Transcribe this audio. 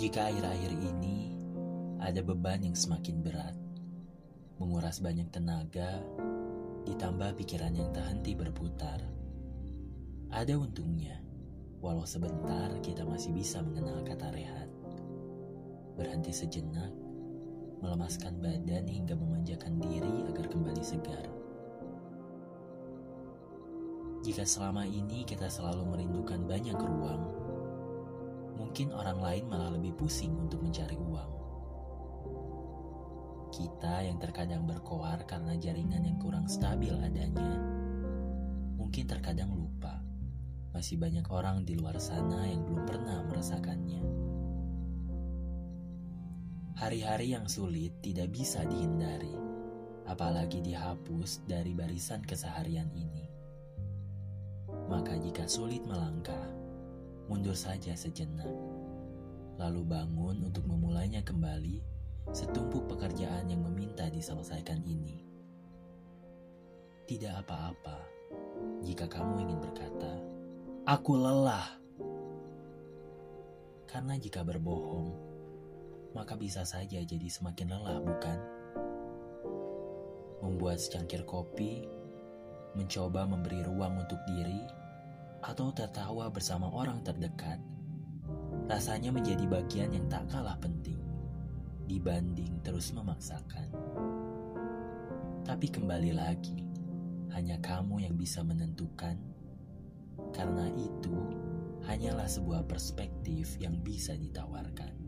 Jika akhir-akhir ini ada beban yang semakin berat, menguras banyak tenaga, ditambah pikiran yang tak henti berputar, ada untungnya, walau sebentar kita masih bisa mengenal kata rehat. Berhenti sejenak, melemaskan badan hingga memanjakan diri agar kembali segar. Jika selama ini kita selalu merindukan banyak ruang, mungkin orang lain malah lebih pusing untuk mencari uang. Kita yang terkadang berkoar karena jaringan yang kurang stabil adanya, mungkin terkadang lupa, masih banyak orang di luar sana yang belum pernah merasakannya. Hari-hari yang sulit tidak bisa dihindari, apalagi dihapus dari barisan keseharian ini. Maka jika sulit melangkah, mundur saja sejenak, lalu bangun untuk memulainya kembali setumpuk pekerjaan yang meminta diselesaikan ini. Tidak apa-apa jika kamu ingin berkata, "Aku lelah." Karena jika berbohong, maka bisa saja jadi semakin lelah, bukan? Membuat secangkir kopi, mencoba memberi ruang untuk diri, atau tertawa bersama orang terdekat, rasanya menjadi bagian yang tak kalah penting dibanding terus memaksakan. Tapi kembali lagi, hanya kamu yang bisa menentukan, karena itu hanyalah sebuah perspektif yang bisa ditawarkan.